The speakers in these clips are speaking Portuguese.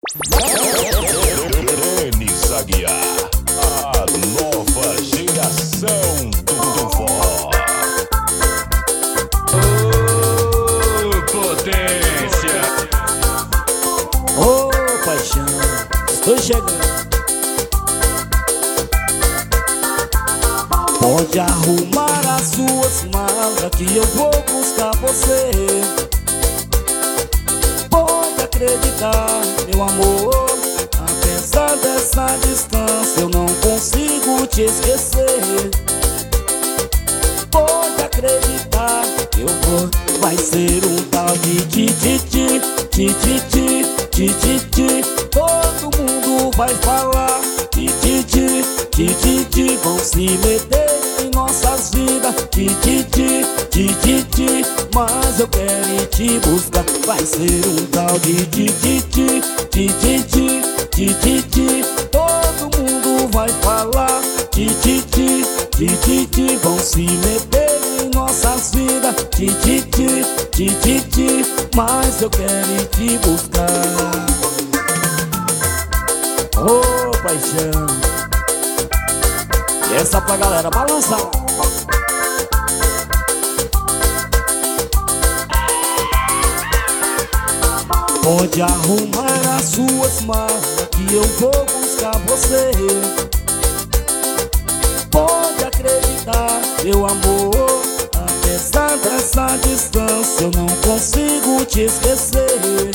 Denis Aguiar, a nova geração do forró. Potência! Ô paixão, estou chegando. Pode arrumar as suas malas que eu vou buscar você. Pode acreditar, meu amor, apesar dessa distância eu não consigo te esquecer. Pode acreditar, eu vou. Vai ser um tal de tititi, tititi, tititi. Todo mundo vai falar tititi, tititi. Vão se meter em nossas vidas, tititi, tititi. Mas eu quero ir te buscar. Vai ser um tal de tititi, tititi, tititi. Todo mundo vai falar tititi, tititi. Vão se meter em nossas vidas, tititi, tititi. Mas eu quero ir te buscar. Ô paixão, e essa pra galera balançar. Pode arrumar as suas malas que eu vou buscar você. Pode acreditar, meu amor, apesar dessa distância eu não consigo te esquecer.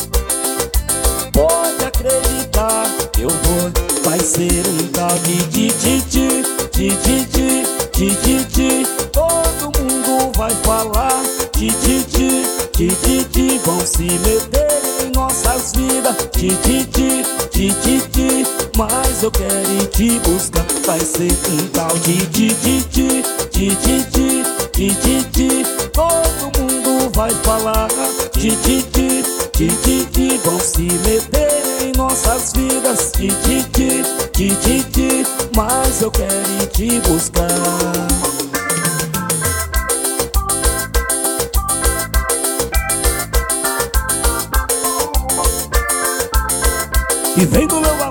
Pode acreditar, eu vou. Vai ser um tal de tititi, tititi, tititi. Todo mundo vai falar tititi, tititi. Vão se meter em nossas vidas, tititi, tititi. Mas eu quero ir te buscar. Vai ser um tal de tititi, tititi, tititi. Todo mundo vai falar tititi, tititi. Vão se meter em nossas vidas, tititi, tititi. Mas eu quero ir te buscar. E vem do meu